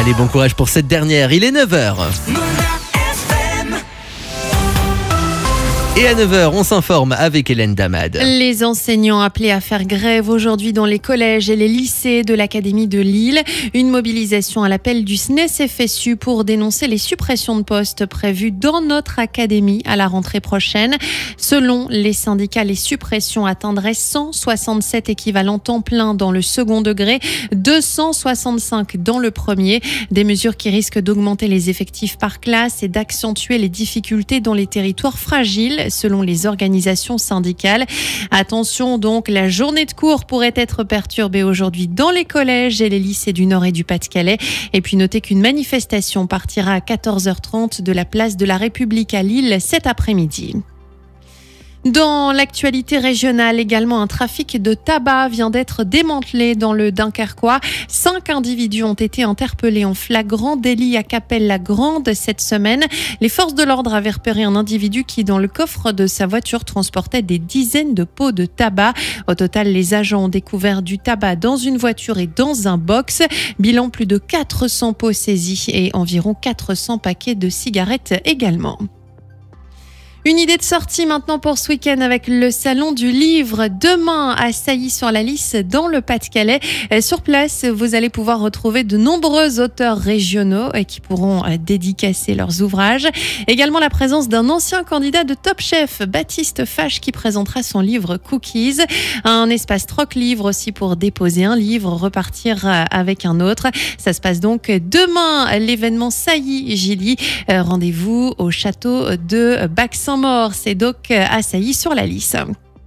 Allez, bon courage pour cette dernière, il est 9h. Et à 9h, on s'informe avec Hélène Damad. Les enseignants appelés à faire grève aujourd'hui dans les collèges et les lycées de l'Académie de Lille. Une mobilisation à l'appel du SNES-FSU pour dénoncer les suppressions de postes prévues dans notre académie à la rentrée prochaine. Selon les syndicats, les suppressions atteindraient 167 équivalents temps plein dans le second degré, 265 dans le premier. Des mesures qui risquent d'augmenter les effectifs par classe et d'accentuer les difficultés dans les territoires fragiles, selon les organisations syndicales. Attention donc, la journée de cours pourrait être perturbée aujourd'hui dans les collèges et les lycées du Nord et du Pas-de-Calais. Et puis notez qu'une manifestation partira à 14h30 de la place de la République à Lille cet après-midi. Dans l'actualité régionale également, un trafic de tabac vient d'être démantelé dans le Dunkerquois. 5 individus ont été interpellés en flagrant délit à Cappelle-la-Grande cette semaine. Les forces de l'ordre avaient repéré un individu qui, dans le coffre de sa voiture, transportait des dizaines de pots de tabac. Au total, les agents ont découvert du tabac dans une voiture et dans un box. Bilan, plus de 400 pots saisis et environ 400 paquets de cigarettes également. Une idée de sortie maintenant pour ce week-end avec le Salon du Livre. Demain à Sailly-sur-la-Lys, dans le Pas-de-Calais. Sur place, vous allez pouvoir retrouver de nombreux auteurs régionaux qui pourront dédicacer leurs ouvrages. Également la présence d'un ancien candidat de Top Chef, Baptiste Fache, qui présentera son livre Cookies. Un espace troc-livre aussi pour déposer un livre, repartir avec un autre. Ça se passe donc demain, l'événement Sailly-Gilly. Rendez-vous au château de Bac-Saint-Maur. C'est donc à Sailly-sur-la-Lys.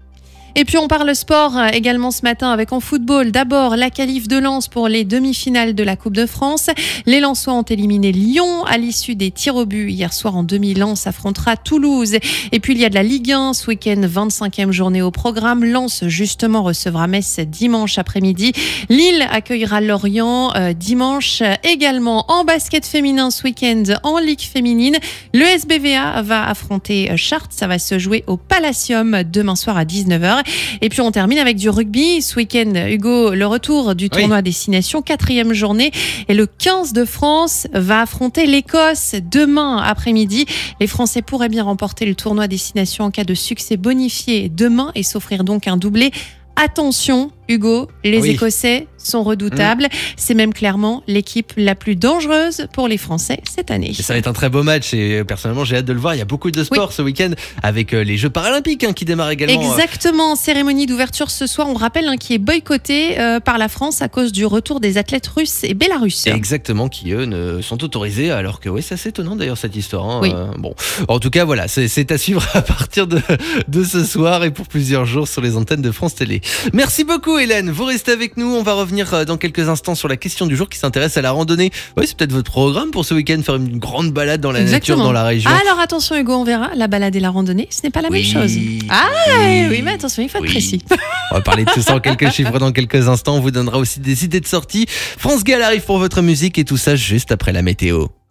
Et puis on parle sport également ce matin avec en football. D'abord la qualif de Lens pour les demi-finales de la Coupe de France. Les Lensois ont éliminé Lyon à l'issue des tirs au but. Hier soir en demi, Lens affrontera Toulouse. Et puis il y a de la Ligue 1 ce week-end, 25e journée au programme. Lens justement recevra Metz dimanche après-midi. Lille accueillera Lorient dimanche également. En basket féminin ce week-end en Ligue féminine, le SBVA va affronter Chartres. Ça va se jouer au Palacium demain soir à 19h. Et puis on termine avec du rugby. Ce week-end, Hugo, le retour du tournoi Destination, 4e journée. Et le 15 de France va affronter l'Écosse demain après-midi. Les Français pourraient bien remporter le tournoi Destination en cas de succès bonifié demain et s'offrir donc un doublé. Attention, Hugo, les Écossais sont redoutables. C'est même clairement l'équipe la plus dangereuse pour les Français cette année. Et ça va être un très beau match et personnellement j'ai hâte de le voir. Il y a beaucoup de sport ce week-end avec les Jeux Paralympiques qui démarrent également. Exactement, cérémonie d'ouverture ce soir, on rappelle, qui est boycottée par la France à cause du retour des athlètes russes et bélarusses. Exactement, qui eux ne sont autorisés alors que c'est assez étonnant d'ailleurs cette histoire. Bon, en tout cas voilà, c'est à suivre à partir de ce soir et pour plusieurs jours sur les antennes de France Télé. Merci beaucoup Hélène, vous restez avec nous, on va revenir dans quelques instants sur la question du jour qui s'intéresse à la randonnée. Oui, c'est peut-être votre programme pour ce week-end, faire une grande balade dans la nature, dans la région. Alors attention Hugo, on verra, la balade et la randonnée, ce n'est pas la même chose. Oui, mais attention, il faut être précis. On va parler de tout ça en quelques chiffres dans quelques instants, on vous donnera aussi des idées de sortie. France Gall arrive pour votre musique et tout ça juste après la météo.